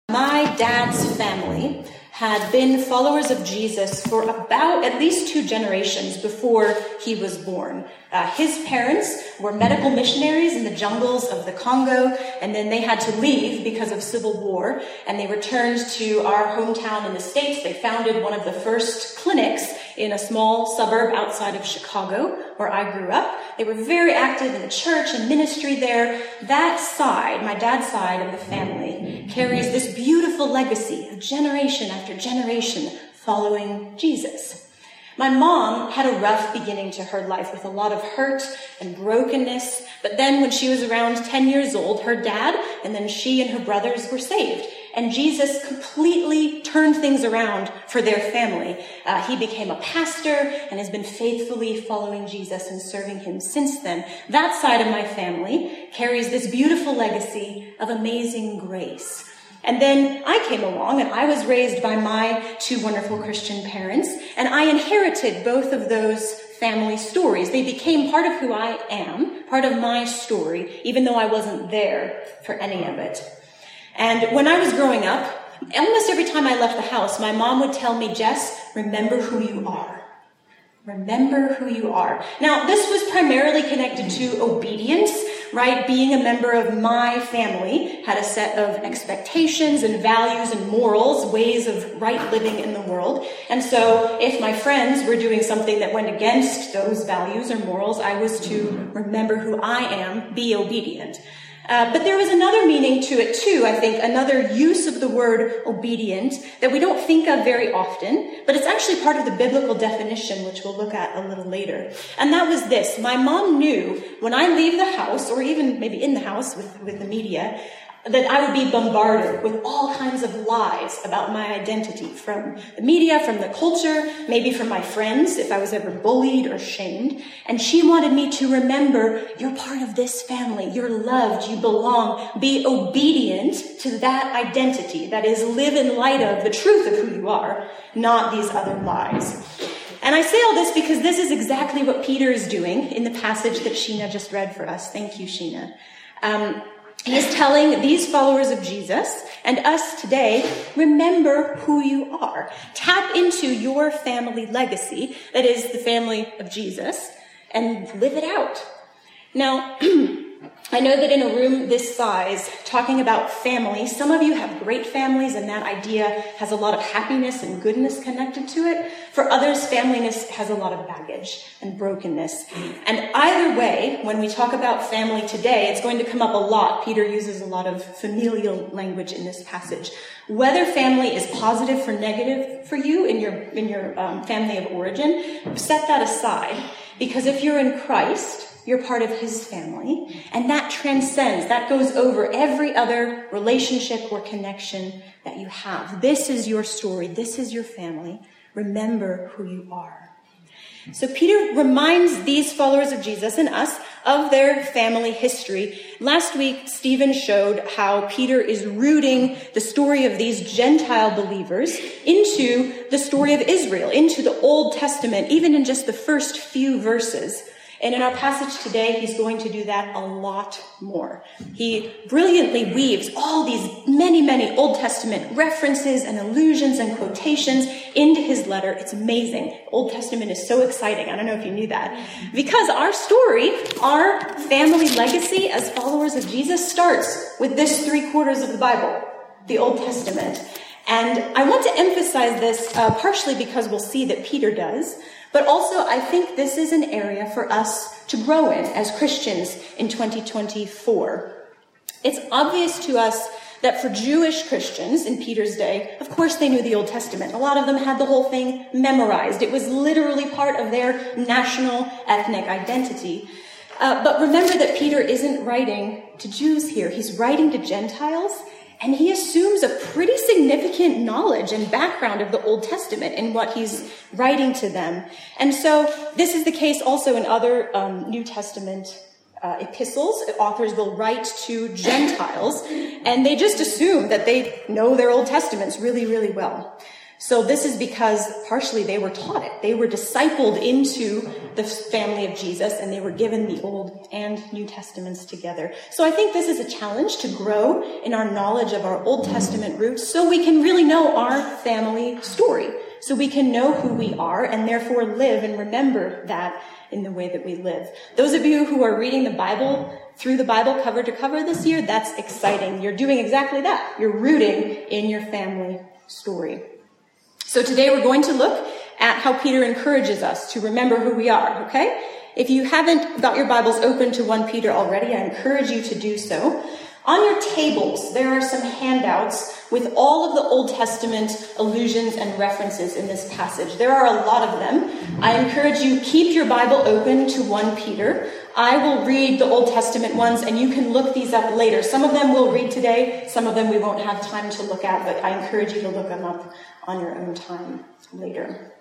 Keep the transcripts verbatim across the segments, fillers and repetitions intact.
My dad's family had been followers of Jesus for about at least two generations before he was born. Uh, his parents were medical missionaries in the jungles of the Congo, and then they had to leave because of civil war, and they returned to our hometown in the States. They founded one of the first clinics in a small suburb outside of Chicago, where I grew up. They were very active in the church and ministry there. That side, my dad's side of the family, carries this beautiful legacy of generation after generation following Jesus. My mom had a rough beginning to her life with a lot of hurt and brokenness, but then when she was around ten years old, her dad and then she and her brothers were saved. And Jesus completely turned things around for their family. Uh, he became a pastor and has been faithfully following Jesus and serving him since then. That side of my family carries this beautiful legacy of amazing grace. And then I came along and I was raised by my two wonderful Christian parents, and I inherited both of those family stories. They became part of who I am, part of my story, even though I wasn't there for any of it. And when I was growing up, almost every time I left the house, my mom would tell me, Jess, remember who you are. Remember who you are. Now, this was primarily connected to obedience, right? Being a member of my family had a set of expectations and values and morals, ways of right living in the world. And so if my friends were doing something that went against those values or morals, I was to remember who I am, be obedient. Uh, but there was another meaning to it too, I think, another use of the word obedient that we don't think of very often, but it's actually part of the biblical definition, which we'll look at a little later. And that was this. My mom knew when I leave the house, or even maybe in the house with, with the media, that I would be bombarded with all kinds of lies about my identity from the media, from the culture, maybe from my friends, if I was ever bullied or shamed. And she wanted me to remember, you're part of this family, you're loved, you belong, be obedient to that identity. That is, live in light of the truth of who you are, not these other lies. And I say all this because this is exactly what Peter is doing in the passage that Sheena just read for us. Thank you, Sheena. Um, He is telling these followers of Jesus and us today, remember who you are. Tap into your family legacy, that is the family of Jesus, and live it out. Now, I know that in a room this size, talking about family, some of you have great families and that idea has a lot of happiness and goodness connected to it. For others, familyness has a lot of baggage and brokenness. And either way, when we talk about family today, it's going to come up a lot. Peter uses a lot of familial language in this passage. Whether family is positive or negative for you in your, in your um, family of origin, set that aside. Because if you're in Christ, you're part of his family, and that transcends, that goes over every other relationship or connection that you have. This is your story. This is your family. Remember who you are. So Peter reminds these followers of Jesus and us of their family history. Last week, Stephen showed how Peter is rooting the story of these Gentile believers into the story of Israel, into the Old Testament, even in just the first few verses. And in our passage today, he's going to do that a lot more. He brilliantly weaves all these many, many Old Testament references and allusions and quotations into his letter. It's amazing. Old Testament is so exciting. I don't know if you knew that. Because our story, our family legacy as followers of Jesus starts with this three quarters of the Bible, the Old Testament. And I want to emphasize this uh, partially because we'll see that Peter does. But also, I think this is an area for us to grow in as Christians in twenty twenty-four. It's obvious to us that for Jewish Christians in Peter's day, of course they knew the Old Testament. A lot of them had the whole thing memorized. It was literally part of their national ethnic identity. Uh, but remember that Peter isn't writing to Jews here. He's writing to Gentiles. And he assumes a pretty significant knowledge and background of the Old Testament in what he's writing to them. And so this is the case also in other um, New Testament uh, epistles. Authors will write to Gentiles, and they just assume that they know their Old Testaments really, really well. So this is because partially they were taught it. They were discipled into the family of Jesus, and they were given the Old and New Testaments together. So I think this is a challenge to grow in our knowledge of our Old Testament roots so we can really know our family story, so we can know who we are and therefore live and remember that in the way that we live. Those of you who are reading the Bible through the Bible cover to cover this year, that's exciting. You're doing exactly that. You're rooting in your family story. So today we're going to look at how Peter encourages us to remember who we are, okay? If you haven't got your Bibles open to First Peter already, I encourage you to do so. On your tables, there are some handouts with all of the Old Testament allusions and references in this passage. There are a lot of them. I encourage you, keep your Bible open to First Peter. I will read the Old Testament ones, and you can look these up later. Some of them we'll read today. Some of them we won't have time to look at, but I encourage you to look them up on your own time later.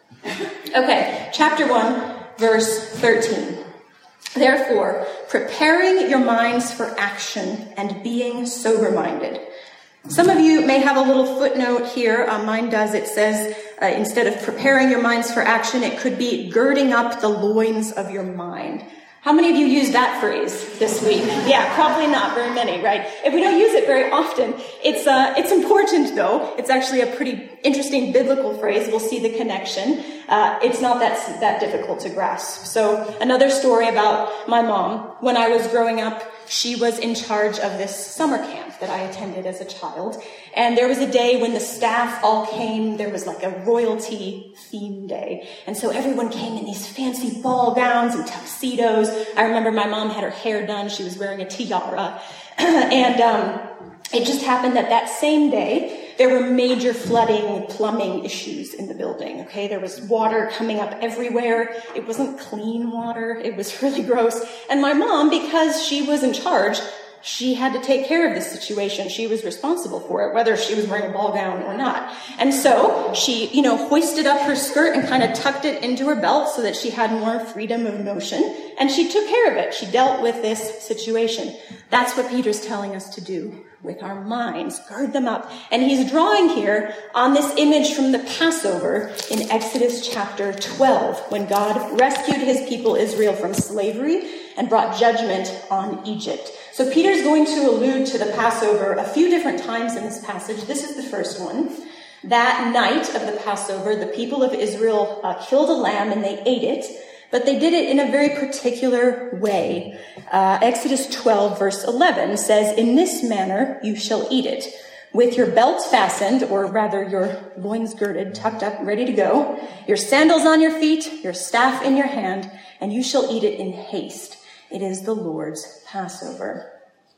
Okay, chapter one, verse thirteen. Therefore, preparing your minds for action and being sober-minded. Some of you may have a little footnote here. Uh, mine does. It says, uh, instead of preparing your minds for action, it could be girding up the loins of your mind. How many of you used that phrase this week? Yeah, probably not very many, right? If we don't use it very often, it's uh, it's important, though. It's actually a pretty interesting biblical phrase. We'll see the connection. Uh, it's not that that difficult to grasp. So another story about my mom. When I was growing up, she was in charge of this summer camp that I attended as a child. And there was a day when the staff all came. There was like a royalty theme day. And so everyone came in these fancy ball gowns and tuxedos. I remember my mom had her hair done. She was wearing a tiara. and um, it just happened that that same day, there were major flooding, plumbing issues in the building, okay? There was water coming up everywhere. It wasn't clean water. It was really gross. And my mom, because she was in charge, she had to take care of this situation. She was responsible for it, whether she was wearing a ball gown or not. And so she, you know, hoisted up her skirt and kind of tucked it into her belt so that she had more freedom of motion. And she took care of it. She dealt with this situation. That's what Peter's telling us to do with our minds. Gird them up. And he's drawing here on this image from the Passover in Exodus chapter twelve, when God rescued his people Israel from slavery and brought judgment on Egypt. So Peter's going to allude to the Passover a few different times in this passage. This is the first one. That night of the Passover, the people of Israel uh, killed a lamb and they ate it, but they did it in a very particular way. Uh, Exodus twelve, verse eleven says, "In this manner you shall eat it, with your belts fastened," or rather your loins girded, tucked up, ready to go, "your sandals on your feet, your staff in your hand, and you shall eat it in haste. It is the Lord's Passover."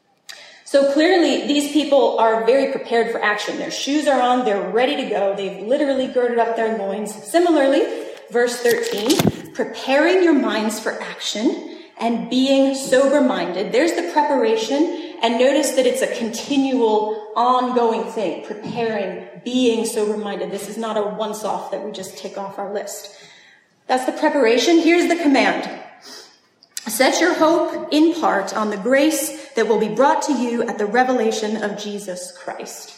So clearly, these people are very prepared for action. Their shoes are on, they're ready to go. They've literally girded up their loins. Similarly, verse thirteen, preparing your minds for action and being sober-minded. There's the preparation, and notice that it's a continual, ongoing thing. Preparing, being sober-minded. This is not a once-off that we just tick off our list. That's the preparation. Here's the command. Set your hope in part on the grace that will be brought to you at the revelation of Jesus Christ.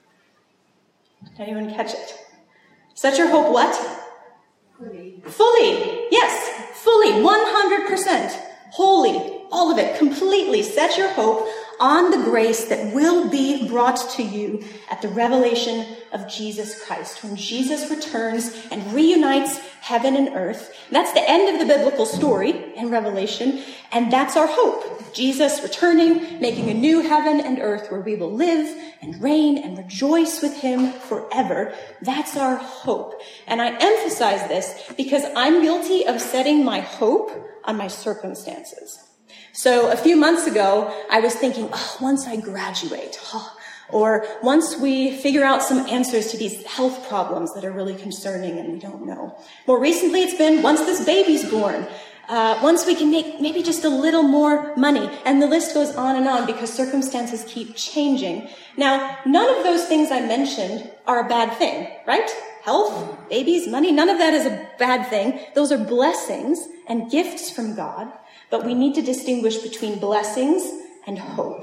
Did anyone catch it? Set your hope what? Fully. Fully. Yes, fully. one hundred percent. Wholly. All of it. Completely. Set your hope on the grace that will be brought to you at the revelation of Jesus Christ. When Jesus returns and reunites heaven and earth. That's the end of the biblical story in Revelation. And that's our hope. Jesus returning, making a new heaven and earth where we will live and reign and rejoice with him forever. That's our hope. And I emphasize this because I'm guilty of setting my hope on my circumstances. So a few months ago, I was thinking, oh, once I graduate, oh, or once we figure out some answers to these health problems that are really concerning and we don't know. More recently, it's been once this baby's born, uh, once we can make maybe just a little more money, and the list goes on and on because circumstances keep changing. Now, none of those things I mentioned are a bad thing, right? Health, babies, money, none of that is a bad thing. Those are blessings and gifts from God. But we need to distinguish between blessings and hope.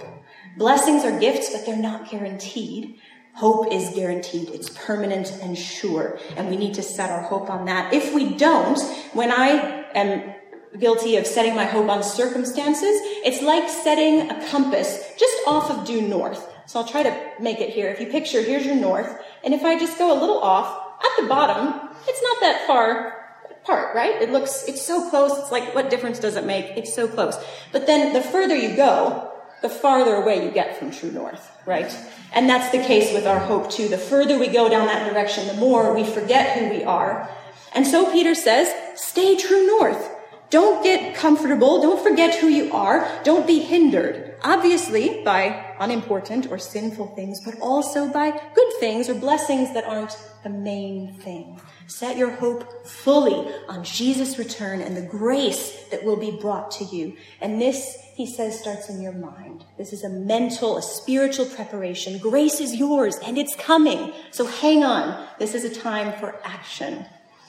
Blessings are gifts, but they're not guaranteed. Hope is guaranteed. It's permanent and sure, and we need to set our hope on that. If we don't, when I am guilty of setting my hope on circumstances, it's like setting a compass just off of due north. So I'll try to make it here. If you picture, here's your north, and if I just go a little off, at the bottom, it's not that far apart, right? It looks, it's so close, it's like, what difference does it make? It's so close. But then the further you go, the farther away you get from true north, right? And that's the case with our hope too. The further we go down that direction, the more we forget who we are. And so Peter says, stay true north. Don't get comfortable. Don't forget who you are. Don't be hindered, obviously, by unimportant or sinful things, but also by good things or blessings that aren't the main thing. Set your hope fully on Jesus' return and the grace that will be brought to you. And this, he says, starts in your mind. This is a mental, a spiritual preparation. Grace is yours and it's coming. So hang on. This is a time for action.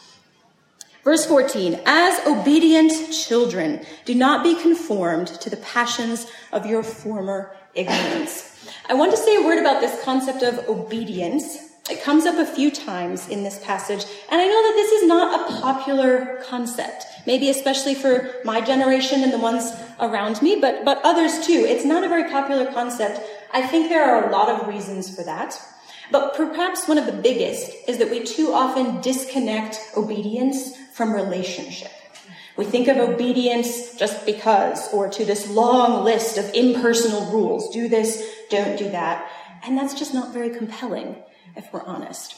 Verse fourteen, as obedient children, do not be conformed to the passions of your former ignorance. I want to say a word about this concept of obedience. It comes up a few times in this passage, and I know that this is not a popular concept, maybe especially for my generation and the ones around me, but, but others too. It's not a very popular concept. I think there are a lot of reasons for that. But perhaps one of the biggest is that we too often disconnect obedience from relationship. We think of obedience just because, or to this long list of impersonal rules. Do this, don't do that. And that's just not very compelling, if we're honest.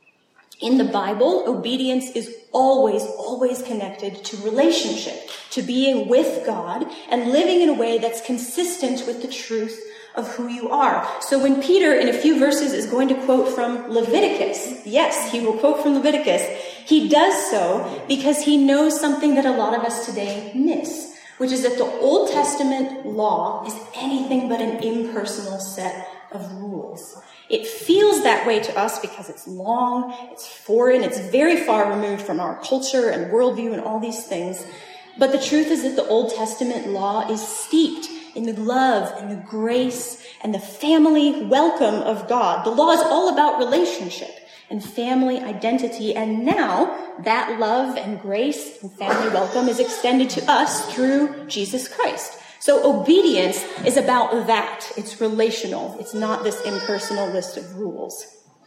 In the Bible, obedience is always, always connected to relationship, to being with God and living in a way that's consistent with the truth of who you are. So when Peter, in a few verses, is going to quote from Leviticus, yes, he will quote from Leviticus, he does so because he knows something that a lot of us today miss, which is that the Old Testament law is anything but an impersonal set of rules. It feels that way to us because it's long, it's foreign, it's very far removed from our culture and worldview and all these things. But the truth is that the Old Testament law is steeped in the love and the grace and the family welcome of God. The law is all about relationship and family identity. And now that love and grace and family welcome is extended to us through Jesus Christ. So obedience is about that. It's relational. It's not this impersonal list of rules.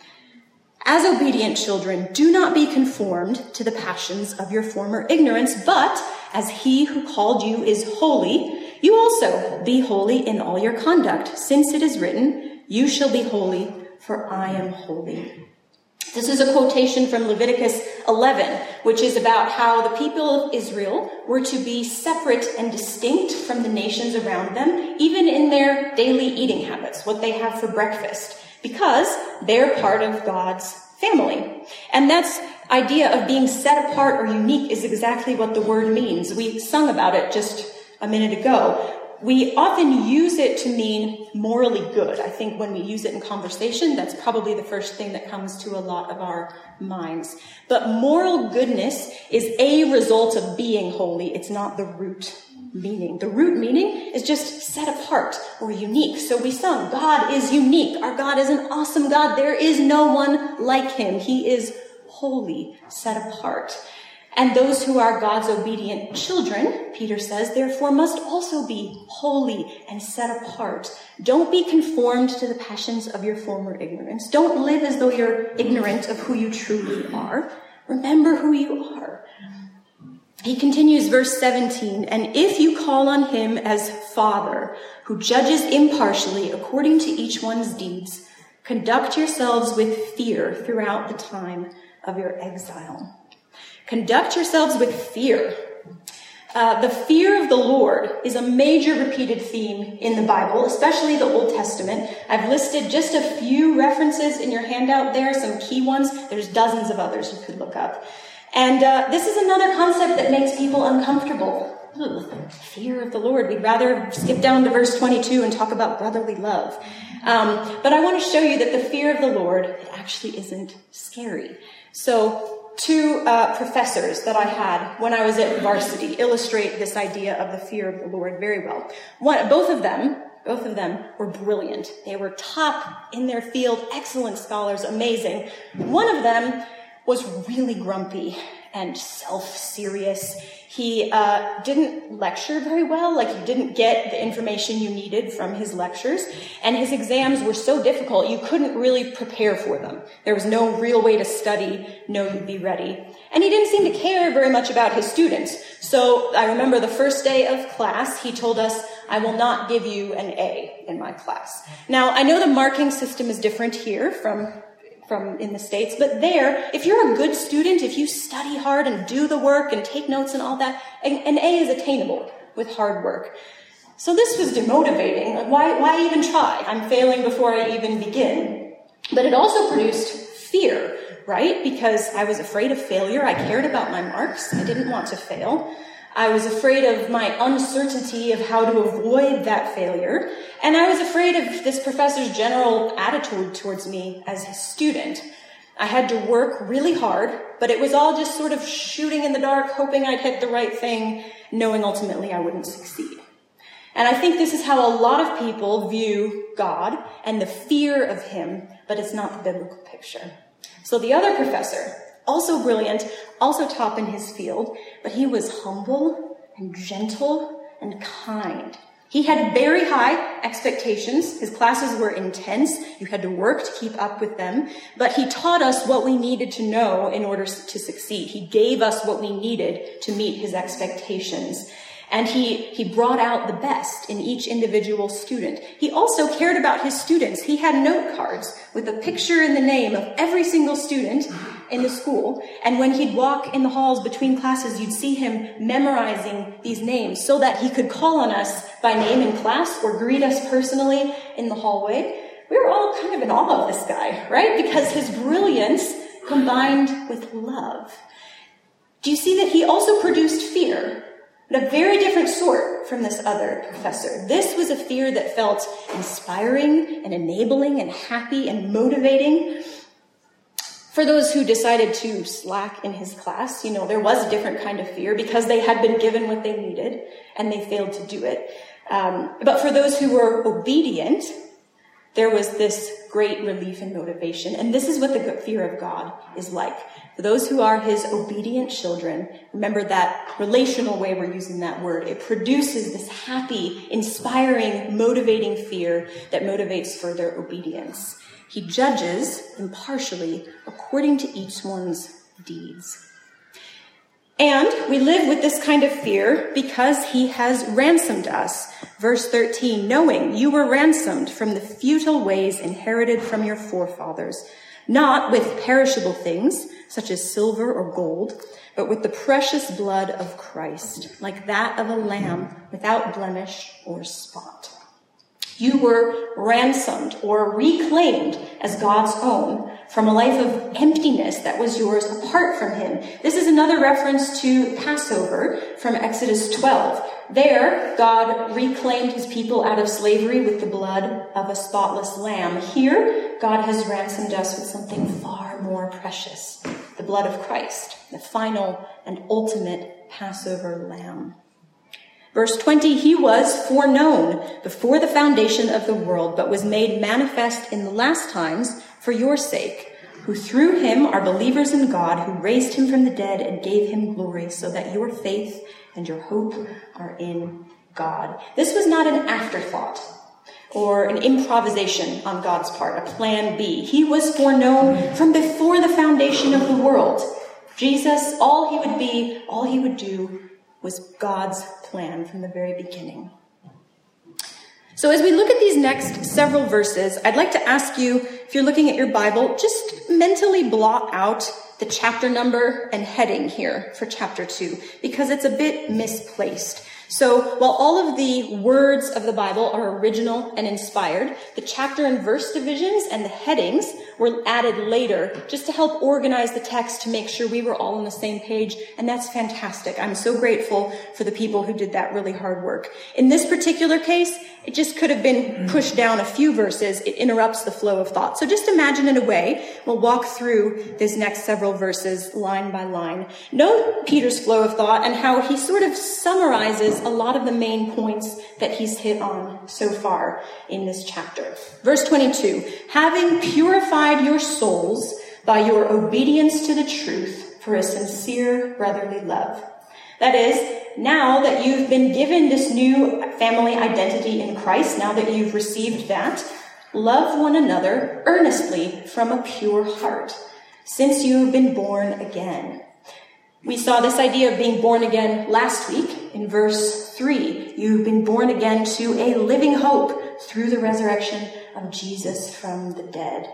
As obedient children, do not be conformed to the passions of your former ignorance, but as he who called you is holy, you also be holy in all your conduct, since it is written, you shall be holy, for I am holy. This is a quotation from Leviticus eleven, which is about how the people of Israel were to be separate and distinct from the nations around them, even in their daily eating habits, what they have for breakfast, because they're part of God's family. And that's idea of being set apart or unique is exactly what the word means. We sung about it just a minute ago. We often use it to mean morally good. I think when we use it in conversation, that's probably the first thing that comes to a lot of our minds. But moral goodness is a result of being holy. It's not the root meaning. The root meaning is just set apart or unique. So we sung, God is unique. Our God is an awesome God. There is no one like him. He is holy, set apart. And those who are God's obedient children, Peter says, therefore must also be holy and set apart. Don't be conformed to the passions of your former ignorance. Don't live as though you're ignorant of who you truly are. Remember who you are. He continues, verse seventeen, and if you call on him as Father, who judges impartially according to each one's deeds, conduct yourselves with fear throughout the time of your exile. Conduct yourselves with fear. Uh, the fear of the Lord is a major repeated theme in the Bible, especially the Old Testament. I've listed just a few references in your handout there, some key ones. There's dozens of others you could look up. And uh, this is another concept that makes people uncomfortable. Ugh, fear of the Lord. We'd rather skip down to verse twenty-two and talk about brotherly love. Um, but I want to show you that the fear of the Lord actually isn't scary. So two uh, professors that I had when I was at varsity illustrate this idea of the fear of the Lord very well. One, both of them both of them were brilliant. They were top in their field, excellent scholars, amazing. One of them was really grumpy and self-serious. He uh, didn't lecture very well, like you didn't get the information you needed from his lectures, and his exams were so difficult you couldn't really prepare for them. There was no real way to study, know you'd be ready. And he didn't seem to care very much about his students. So I remember the first day of class, he told us, "I will not give you an A in my class." Now, I know the marking system is different here from from in the States, but there, if you're a good student, if you study hard and do the work and take notes and all that, an A is attainable with hard work. So this was demotivating. Like, why, why even try? I'm failing before I even begin. But it also produced fear, right? Because I was afraid of failure. I cared about my marks. I didn't want to fail. I was afraid of my uncertainty of how to avoid that failure. And I was afraid of this professor's general attitude towards me as his student. I had to work really hard, but it was all just sort of shooting in the dark, hoping I'd hit the right thing, knowing ultimately I wouldn't succeed. And I think this is how a lot of people view God and the fear of him, but it's not the biblical picture. So the other professor, also brilliant, also top in his field, but he was humble and gentle and kind. He had very high expectations. His classes were intense. You had to work to keep up with them. But he taught us what we needed to know in order to succeed. He gave us what we needed to meet his expectations. And he, he brought out the best in each individual student. He also cared about his students. He had note cards with a picture and the name of every single student in the school. And when he'd walk in the halls between classes, you'd see him memorizing these names so that he could call on us by name in class or greet us personally in the hallway. We were all kind of in awe of this guy, right? Because his brilliance combined with love. Do you see that he also produced fear? But a very different sort from this other professor. This was a fear that felt inspiring and enabling and happy and motivating. For those who decided to slack in his class, you know, there was a different kind of fear because they had been given what they needed and they failed to do it. Um, but for those who were obedient, there was this great relief and motivation. And this is what the fear of God is like. For those who are his obedient children, remember that relational way we're using that word. It produces this happy, inspiring, motivating fear that motivates further obedience. He judges impartially according to each one's deeds. And we live with this kind of fear because he has ransomed us. Verse thirteen, knowing you were ransomed from the futile ways inherited from your forefathers, not with perishable things, such as silver or gold, but with the precious blood of Christ, like that of a lamb without blemish or spot. You were ransomed or reclaimed as God's own from a life of emptiness that was yours apart from him. This is another reference to Passover from Exodus twelve. There, God reclaimed his people out of slavery with the blood of a spotless lamb. Here, God has ransomed us with something far more precious, the blood of Christ, the final and ultimate Passover lamb. Verse twenty, he was foreknown before the foundation of the world, but was made manifest in the last times for your sake, who through him are believers in God, who raised him from the dead and gave him glory, so that your faith and your hope are in God. This was not an afterthought or an improvisation on God's part, a plan B. He was foreknown from before the foundation of the world. Jesus, all he would be, all he would do was God's plan from the very beginning. So as we look at these next several verses, I'd like to ask you, if you're looking at your Bible, just mentally blot out the chapter number and heading here for chapter two, because it's a bit misplaced. So while all of the words of the Bible are original and inspired, the chapter and verse divisions and the headings were added later just to help organize the text to make sure we were all on the same page. And that's fantastic. I'm so grateful for the people who did that really hard work. In this particular case, it just could have been pushed down a few verses. It interrupts the flow of thought. So just imagine in a way, we'll walk through these next several verses line by line. Note Peter's flow of thought and how he sort of summarizes summarizes a lot of the main points that he's hit on so far in this chapter. Verse twenty-two, having purified your souls by your obedience to the truth for a sincere brotherly love. That is, now that you've been given this new family identity in Christ, now that you've received that, love one another earnestly from a pure heart, since you have been born again. We saw this idea of being born again last week in verse three. You've been born again to a living hope through the resurrection of Jesus from the dead.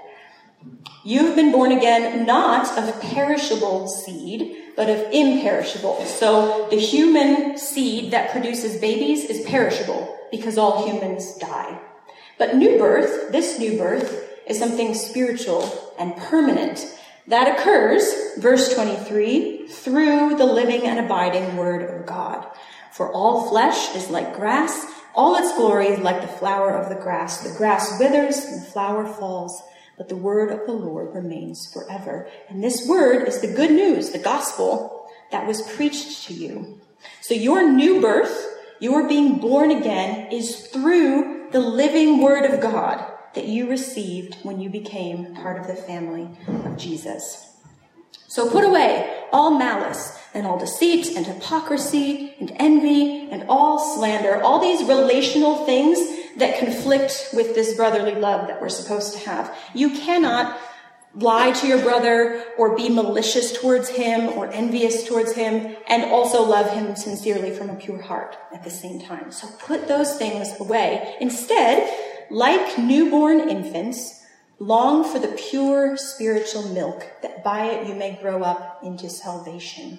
You've been born again not of perishable seed, but of imperishable. So the human seed that produces babies is perishable because all humans die. But new birth, this new birth, is something spiritual and permanent. That occurs, verse twenty-three, through the living and abiding word of God. For all flesh is like grass, all its glory is like the flower of the grass. The grass withers and the flower falls, but the word of the Lord remains forever. And this word is the good news, the gospel that was preached to you. So your new birth, your being born again, is through the living word of God that you received when you became part of the family of Jesus. So put away all malice and all deceit and hypocrisy and envy and all slander, all these relational things that conflict with this brotherly love that we're supposed to have. You cannot lie to your brother or be malicious towards him or envious towards him and also love him sincerely from a pure heart at the same time. So put those things away. Instead, like newborn infants, long for the pure spiritual milk, that by it you may grow up into salvation.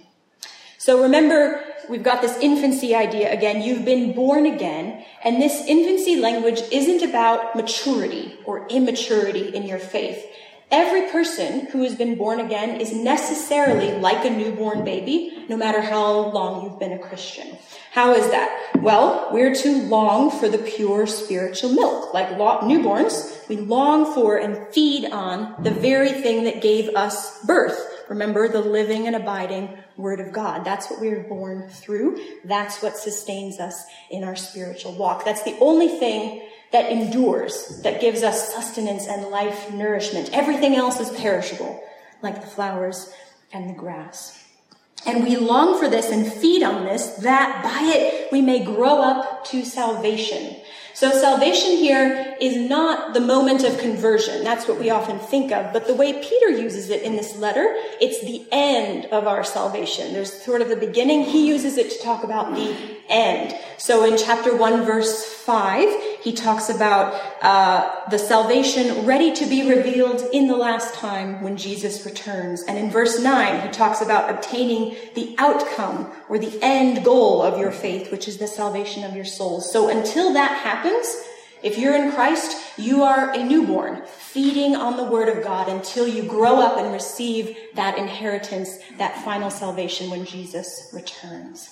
So remember, we've got this infancy idea again. You've been born again, and this infancy language isn't about maturity or immaturity in your faith. Every person who has been born again is necessarily like a newborn baby, no matter how long you've been a Christian. How is that? Well, we're to long for the pure spiritual milk. Like newborns, we long for and feed on the very thing that gave us birth. Remember, the living and abiding word of God. That's what we were born through. That's what sustains us in our spiritual walk. That's the only thing that endures, that gives us sustenance and life nourishment. Everything else is perishable, like the flowers and the grass. And we long for this and feed on this, that by it we may grow up to salvation. So salvation here is not the moment of conversion. That's what we often think of. But the way Peter uses it in this letter, it's the end of our salvation. There's sort of the beginning. He uses it to talk about the end. So in chapter one, verse five, he talks about uh, the salvation ready to be revealed in the last time when Jesus returns. And in verse nine, he talks about obtaining the outcome or the end goal of your faith, which is the salvation of your souls. So until that happens, if you're in Christ, you are a newborn, feeding on the word of God until you grow up and receive that inheritance, that final salvation when Jesus returns.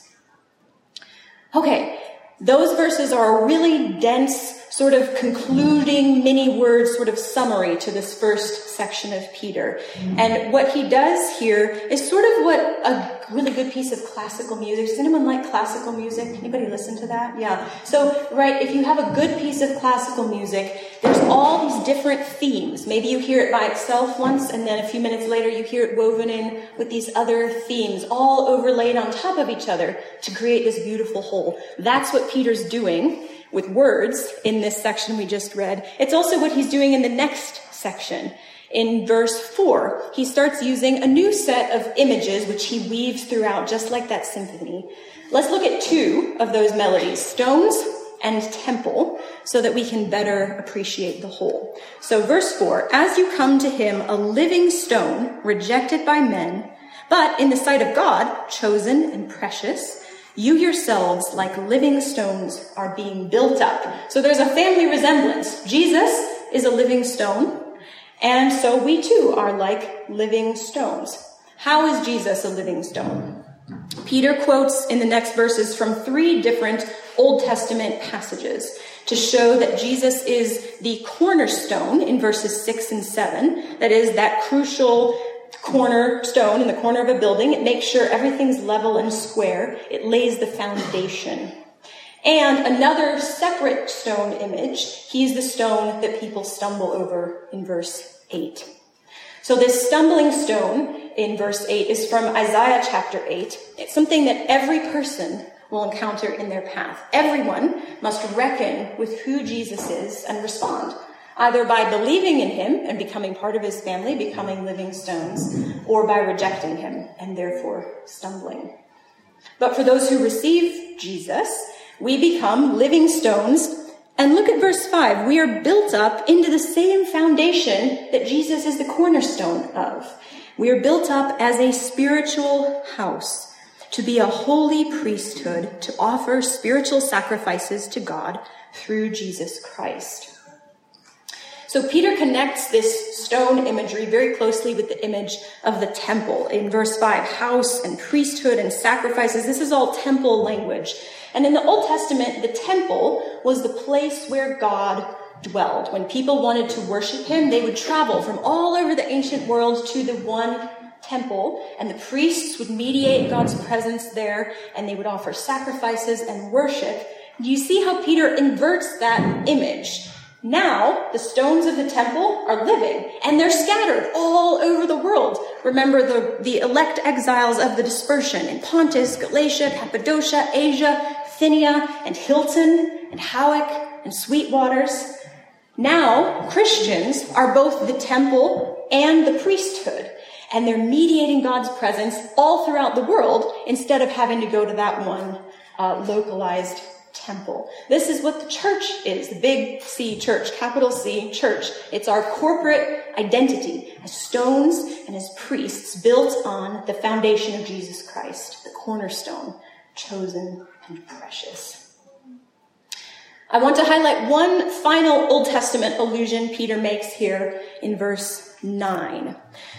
Okay, those verses are a really dense, sort of concluding mini word sort of summary to this first section of Peter. And what he does here is sort of what a really good piece of classical music. Does anyone like classical music? Anybody listen to that? Yeah. So, right, if you have a good piece of classical music, there's all these different themes. Maybe you hear it by itself once, and then a few minutes later you hear it woven in with these other themes, all overlaid on top of each other to create this beautiful whole. That's what Peter's doing with words in this section we just read. It's also what he's doing in the next section. In verse four, he starts using a new set of images, which he weaves throughout, just like that symphony. Let's look at two of those melodies, stones and temple, so that we can better appreciate the whole. So verse four, as you come to him, a living stone, rejected by men, but in the sight of God, chosen and precious, you yourselves, like living stones, are being built up. So there's a family resemblance. Jesus is a living stone, and so we too are like living stones. How is Jesus a living stone? Peter quotes in the next verses from three different Old Testament passages to show that Jesus is the cornerstone in verses six and seven. That is, that crucial cornerstone in the corner of a building. It makes sure everything's level and square. It lays the foundation And another separate stone image, he's the stone that people stumble over in verse eight. So this stumbling stone in verse eight is from Isaiah chapter eight. It's something that every person will encounter in their path. Everyone must reckon with who Jesus is and respond, either by believing in him and becoming part of his family, becoming living stones, or by rejecting him and therefore stumbling. But for those who receive Jesus, we become living stones. And look at verse five. We are built up into the same foundation that Jesus is the cornerstone of. We are built up as a spiritual house to be a holy priesthood, to offer spiritual sacrifices to God through Jesus Christ. So Peter connects this stone imagery very closely with the image of the temple. In verse five, house and priesthood and sacrifices, this is all temple language. And in the Old Testament, the temple was the place where God dwelled. When people wanted to worship him, they would travel from all over the ancient world to the one temple, and the priests would mediate God's presence there, and they would offer sacrifices and worship. Do you see how Peter inverts that image? Now, the stones of the temple are living, and they're scattered all over the world. Remember the, the elect exiles of the dispersion in Pontus, Galatia, Cappadocia, Asia, Bithynia, and Hilton, and Hawick, and Sweetwaters. Now, Christians are both the temple and the priesthood, and they're mediating God's presence all throughout the world instead of having to go to that one uh, localized temple. This is what the church is, the big C church, capital C church. It's our corporate identity as stones and as priests built on the foundation of Jesus Christ, the cornerstone, chosen and precious. I want to highlight one final Old Testament allusion Peter makes here in verse nine.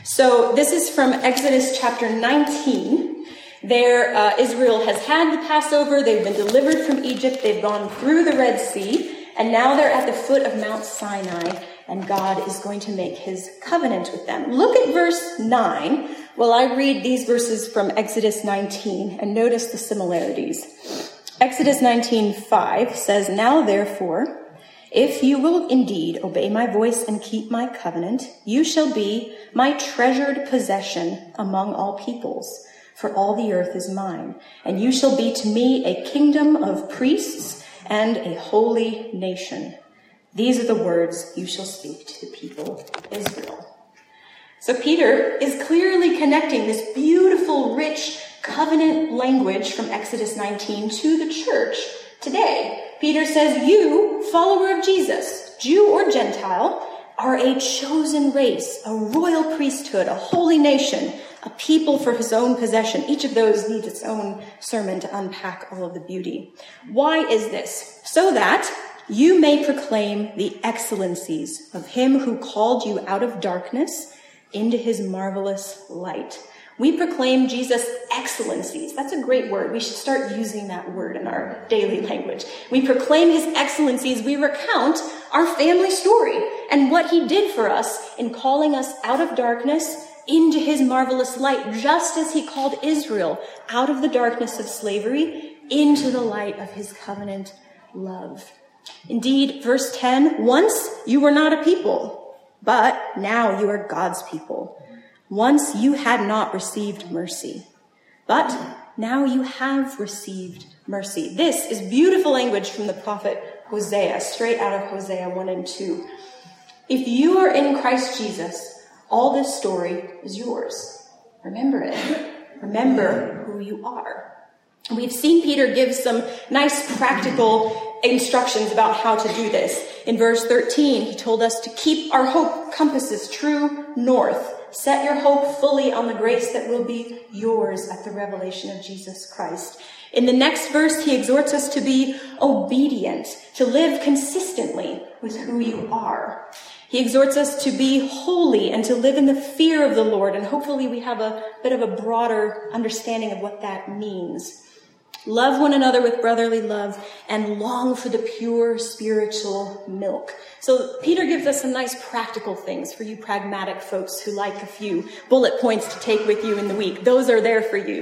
So this is from Exodus chapter nineteen. There, uh, Israel has had the Passover. They've been delivered from Egypt. They've gone through the Red Sea. And now they're at the foot of Mount Sinai. And God is going to make his covenant with them. Look at verse nine while I read these verses from Exodus nineteen and notice the similarities. Exodus nineteen five says, "Now therefore, if you will indeed obey my voice and keep my covenant, you shall be my treasured possession among all peoples. For all the earth is mine, and you shall be to me a kingdom of priests and a holy nation. These are the words you shall speak to the people of Israel." So Peter is clearly connecting this beautiful, rich covenant language from Exodus nineteen to the church today. Peter says, you, follower of Jesus, Jew or Gentile, are a chosen race, a royal priesthood, a holy nation, a people for his own possession. Each of those needs its own sermon to unpack all of the beauty. Why is this? So that you may proclaim the excellencies of him who called you out of darkness into his marvelous light. We proclaim Jesus' excellencies. That's a great word. We should start using that word in our daily language. We proclaim his excellencies. We recount our family story and what he did for us in calling us out of darkness into his marvelous light, just as he called Israel out of the darkness of slavery into the light of his covenant love. Indeed, verse ten, once you were not a people, but now you are God's people. Once you had not received mercy, but now you have received mercy. This is beautiful language from the prophet Hosea, straight out of Hosea one and two. If you are in Christ Jesus, all this story is yours. Remember it. Remember who you are. We've seen Peter give some nice practical instructions about how to do this. In verse thirteen, he told us to keep our hope compasses true north. Set your hope fully on the grace that will be yours at the revelation of Jesus Christ. In the next verse, he exhorts us to be obedient, to live consistently with who you are. He exhorts us to be holy and to live in the fear of the Lord. And hopefully we have a bit of a broader understanding of what that means. Love one another with brotherly love and long for the pure spiritual milk. So Peter gives us some nice practical things for you pragmatic folks who like a few bullet points to take with you in the week. Those are there for you.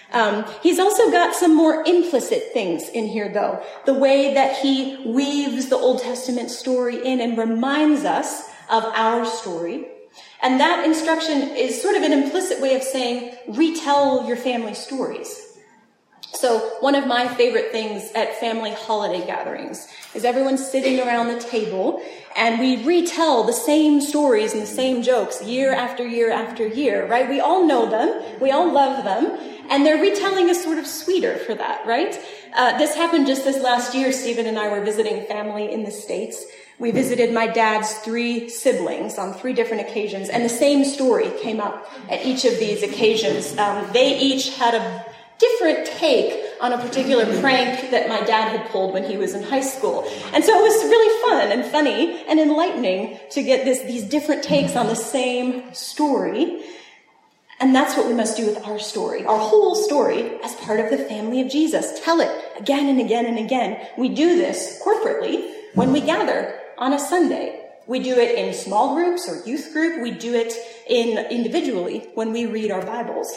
Um, he's also got some more implicit things in here, though. The way that he weaves the Old Testament story in and reminds us of our story. And that instruction is sort of an implicit way of saying, retell your family stories. So one of my favorite things at family holiday gatherings is everyone sitting around the table and we retell the same stories and the same jokes year after year after year, right? We all know them. We all love them. And their retelling is sort of sweeter for that, right? Uh, this happened just this last year. Stephen and I were visiting family in the States. We visited my dad's three siblings on three different occasions, and the same story came up at each of these occasions. Um, they each had a different take on a particular prank that my dad had pulled when he was in high school. And so it was really fun and funny and enlightening to get this, these different takes on the same story. And that's what we must do with our story, our whole story, as part of the family of Jesus. Tell it again and again and again. We do this corporately when we gather on a Sunday. We do it in small groups or youth group. We do it in individually when we read our Bibles.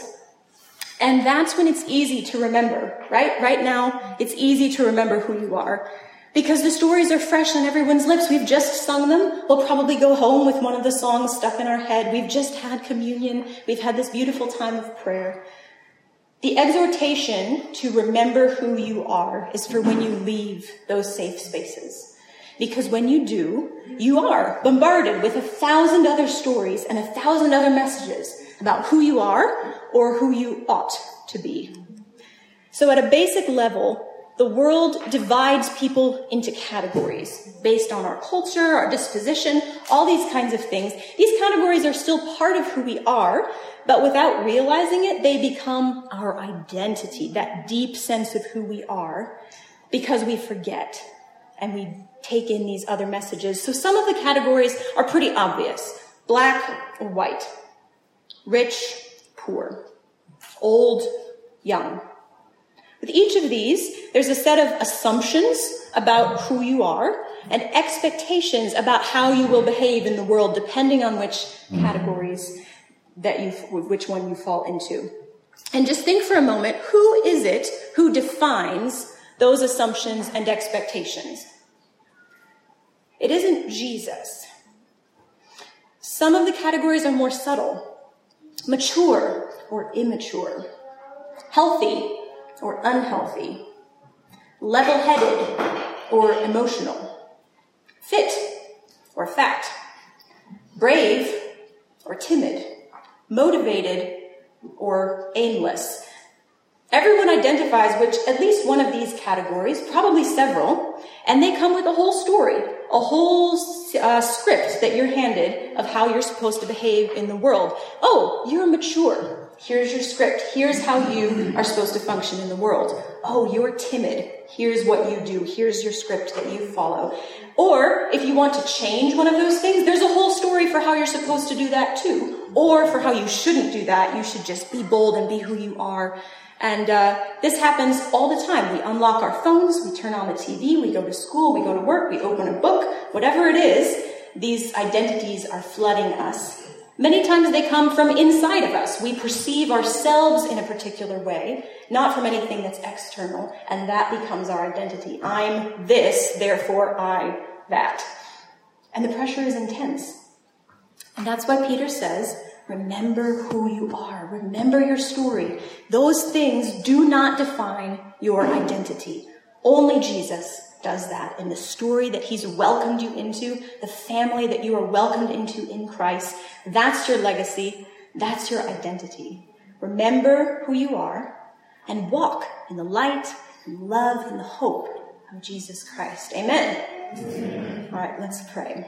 And that's when it's easy to remember, right? Right now, it's easy to remember who you are because the stories are fresh on everyone's lips. We've just sung them. We'll probably go home with one of the songs stuck in our head. We've just had communion. We've had this beautiful time of prayer. The exhortation to remember who you are is for when you leave those safe spaces. Because when you do, you are bombarded with a thousand other stories and a thousand other messages about who you are or who you ought to be. So at a basic level, the world divides people into categories based on our culture, our disposition, all these kinds of things. These categories are still part of who we are, but without realizing it, they become our identity, that deep sense of who we are, because we forget and we take in these other messages. So some of the categories are pretty obvious. Black or white. Rich, poor. Old, young. With each of these, there's a set of assumptions about who you are and expectations about how you will behave in the world, depending on which categories that you, which one you fall into. And just think for a moment, who is it who defines those assumptions and expectations? It isn't Jesus. Some of the categories are more subtle. Mature or immature. Healthy or unhealthy. Level-headed or emotional. Fit or fat. Brave or timid. Motivated or aimless. Everyone identifies which at least one of these categories, probably several, and they come with a whole story, a whole uh, script that you're handed of how you're supposed to behave in the world. Oh, you're mature. Here's your script. Here's how you are supposed to function in the world. Oh, you're timid. Here's what you do. Here's your script that you follow. Or if you want to change one of those things, there's a whole story for how you're supposed to do that too. Or for how you shouldn't do that. You should just be bold and be who you are. And uh, this happens all the time. We unlock our phones, we turn on the T V, we go to school, we go to work, we open a book, whatever it is, these identities are flooding us. Many times they come from inside of us. We perceive ourselves in a particular way, not from anything that's external, and that becomes our identity. I'm this, therefore I that. And the pressure is intense. And that's why Peter says, remember who you are. Remember your story. Those things do not define your identity. Only Jesus does that in the story that he's welcomed you into, the family that you are welcomed into in Christ. That's your legacy. That's your identity. Remember who you are and walk in the light and love and the hope of Jesus Christ. Amen. Amen. All right, let's pray.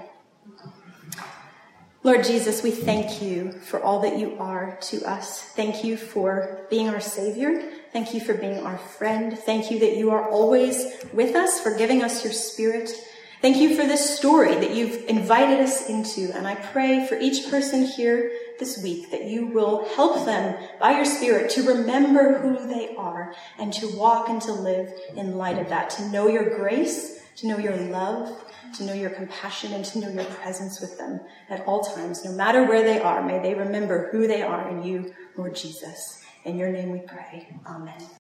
Lord Jesus, we thank you for all that you are to us. Thank you for being our Savior. Thank you for being our friend. Thank you that you are always with us, for giving us your Spirit. Thank you for this story that you've invited us into. And I pray for each person here this week that you will help them by your Spirit to remember who they are and to walk and to live in light of that, to know your grace, to know your love, to know your compassion, and to know your presence with them at all times. No matter where they are, may they remember who they are in you, Lord Jesus. In your name we pray. Amen.